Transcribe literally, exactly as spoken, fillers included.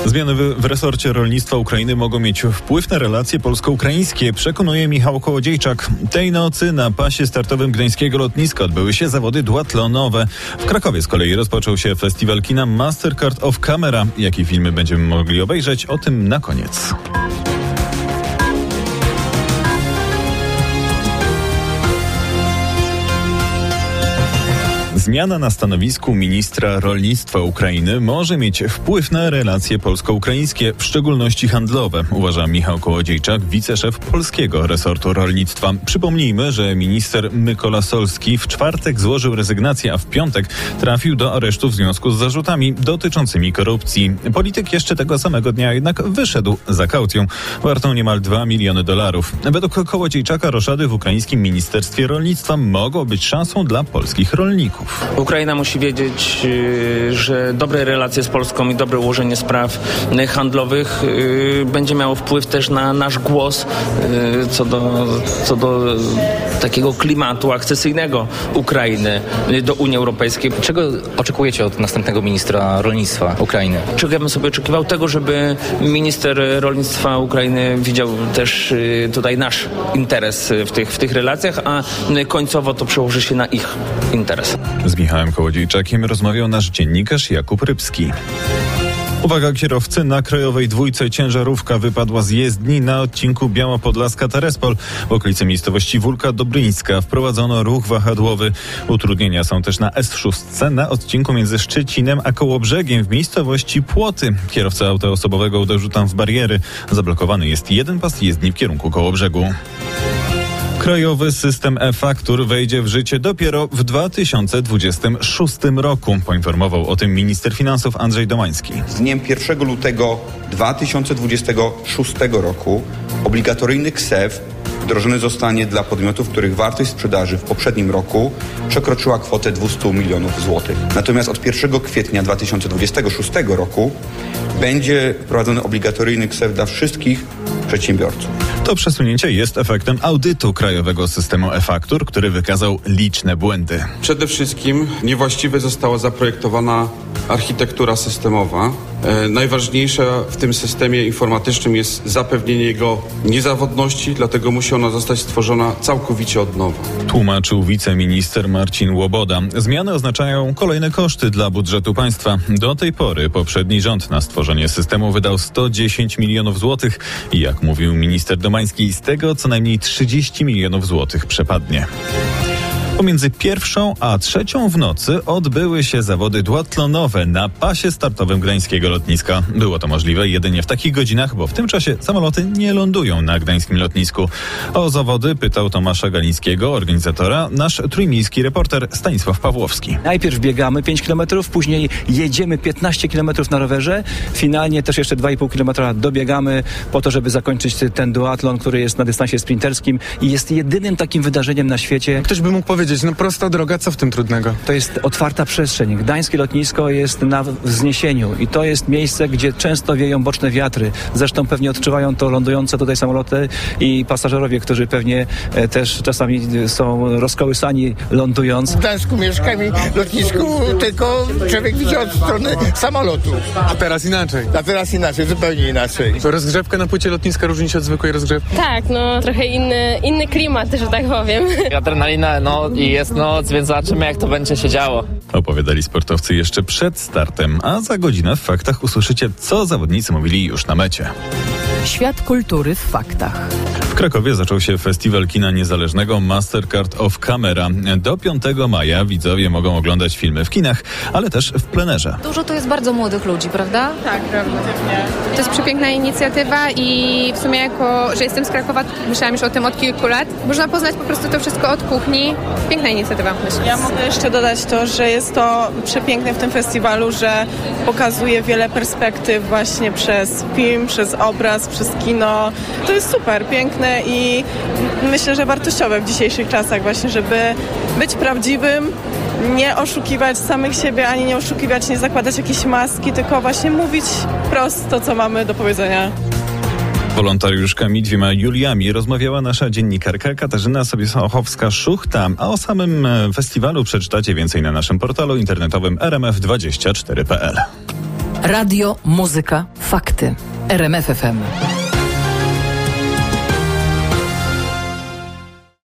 Zmiany w, w resorcie rolnictwa Ukrainy mogą mieć wpływ na relacje polsko-ukraińskie, przekonuje Michał Kołodziejczak. Tej nocy na pasie startowym gdańskiego lotniska odbyły się zawody duatlonowe. W Krakowie z kolei rozpoczął się festiwal kina Mastercard of Camera. Jakie filmy będziemy mogli obejrzeć? O tym na koniec. Zmiana na stanowisku ministra rolnictwa Ukrainy może mieć wpływ na relacje polsko-ukraińskie, w szczególności handlowe, uważa Michał Kołodziejczak, wiceszef polskiego resortu rolnictwa. Przypomnijmy, że minister Mykola Solski w czwartek złożył rezygnację, a w piątek trafił do aresztu w związku z zarzutami dotyczącymi korupcji. Polityk jeszcze tego samego dnia jednak wyszedł za kaucją, wartą niemal dwa miliony dolarów. Według Kołodziejczaka roszady w ukraińskim Ministerstwie Rolnictwa mogą być szansą dla polskich rolników. Ukraina musi wiedzieć, że dobre relacje z Polską i dobre ułożenie spraw handlowych będzie miało wpływ też na nasz głos co do, co do takiego klimatu akcesyjnego Ukrainy do Unii Europejskiej. Czego oczekujecie od następnego ministra rolnictwa Ukrainy? Czego ja bym sobie oczekiwał? Tego, żeby minister rolnictwa Ukrainy widział też tutaj nasz interes w tych, w tych relacjach, a końcowo to przełoży się na ich interes. Z Michałem Kołodziejczakiem rozmawiał nasz dziennikarz Jakub Rybski. Uwaga kierowcy, na krajowej dwójce ciężarówka wypadła z jezdni na odcinku Biała Podlaska-Terespol. W okolicy miejscowości Wólka Dobryńska wprowadzono ruch wahadłowy. Utrudnienia są też na S sześć na odcinku między Szczecinem a Kołobrzegiem w miejscowości Płoty. Kierowca auta osobowego uderzył tam w bariery. Zablokowany jest jeden pas jezdni w kierunku Kołobrzegu. Krajowy system e-faktur wejdzie w życie dopiero w dwa tysiące dwudziestym szóstym roku, poinformował o tym minister finansów Andrzej Domański. Z dniem pierwszego lutego dwa tysiące dwudziestego szóstego roku obligatoryjny K S E W wdrożony zostanie dla podmiotów, których wartość sprzedaży w poprzednim roku przekroczyła kwotę dwieście milionów złotych. Natomiast od pierwszego kwietnia dwa tysiące dwudziestego szóstego roku będzie wprowadzony obligatoryjny K S E W dla wszystkich przedsiębiorców. To przesunięcie jest efektem audytu krajowego systemu e-faktur, który wykazał liczne błędy. Przede wszystkim niewłaściwie została zaprojektowana architektura systemowa. E, najważniejsza w tym systemie informatycznym jest zapewnienie jego niezawodności, dlatego musi ona zostać stworzona całkowicie od nowa. Tłumaczył wiceminister Marcin Łoboda. Zmiany oznaczają kolejne koszty dla budżetu państwa. Do tej pory poprzedni rząd na stworzenie systemu wydał sto dziesięć milionów złotych i jak mówił minister Domański, z tego co najmniej trzydzieści milionów złotych przepadnie. Pomiędzy pierwszą a trzecią w nocy odbyły się zawody duatlonowe na pasie startowym gdańskiego lotniska. Było to możliwe jedynie w takich godzinach, bo w tym czasie samoloty nie lądują na gdańskim lotnisku. O zawody pytał Tomasza Galińskiego, organizatora, nasz trójmiejski reporter Stanisław Pawłowski. Najpierw biegamy pięć kilometrów, później jedziemy piętnaście kilometrów na rowerze, finalnie też jeszcze dwa i pół kilometra dobiegamy po to, żeby zakończyć ten duatlon, który jest na dystansie sprinterskim i jest jedynym takim wydarzeniem na świecie. Ktoś by mógł powiedzieć, no prosta droga, co w tym trudnego? To jest otwarta przestrzeń. Gdańskie lotnisko jest na wzniesieniu i to jest miejsce, gdzie często wieją boczne wiatry. Zresztą pewnie odczuwają to lądujące tutaj samoloty i pasażerowie, którzy pewnie e, też czasami są rozkołysani lądując. W Gdańsku mieszkam i w lotnisku tylko człowiek widzi od strony samolotu. A teraz inaczej? A teraz inaczej, zupełnie inaczej. To rozgrzewka na płycie lotniska różni się od zwykłej rozgrzewki? Tak, no trochę inny, inny klimat, że tak powiem. Adrenalina, no i jest noc, więc zobaczymy, jak to będzie się działo. Opowiadali sportowcy jeszcze przed startem, a za godzinę w faktach usłyszycie, co zawodnicy mówili już na mecie. Świat kultury w faktach. W Krakowie zaczął się festiwal kina niezależnego Mastercard of Camera. Do piątego maja widzowie mogą oglądać filmy w kinach, ale też w plenerze. Dużo to jest bardzo młodych ludzi, prawda? Tak, prawda. To jest przepiękna inicjatywa i w sumie jako, że jestem z Krakowa, myślałam już o tym od kilku lat. Można poznać po prostu to wszystko od kuchni. Piękna inicjatywa, myślę. Ja mogę jeszcze dodać to, że jest to przepiękne w tym festiwalu, że pokazuje wiele perspektyw właśnie przez film, przez obraz, przez kino. To jest super, piękne i myślę, że wartościowe w dzisiejszych czasach właśnie, żeby być prawdziwym, nie oszukiwać samych siebie, ani nie oszukiwać, nie zakładać jakiejś maski, tylko właśnie mówić prosto, co mamy do powiedzenia. Wolontariuszkami dwiema Juliami rozmawiała nasza dziennikarka Katarzyna Sobiesochowska-Szuchta, a o samym festiwalu przeczytacie więcej na naszym portalu internetowym r m f dwadzieścia cztery kropka p l. Radio, muzyka, fakty. R M F F M.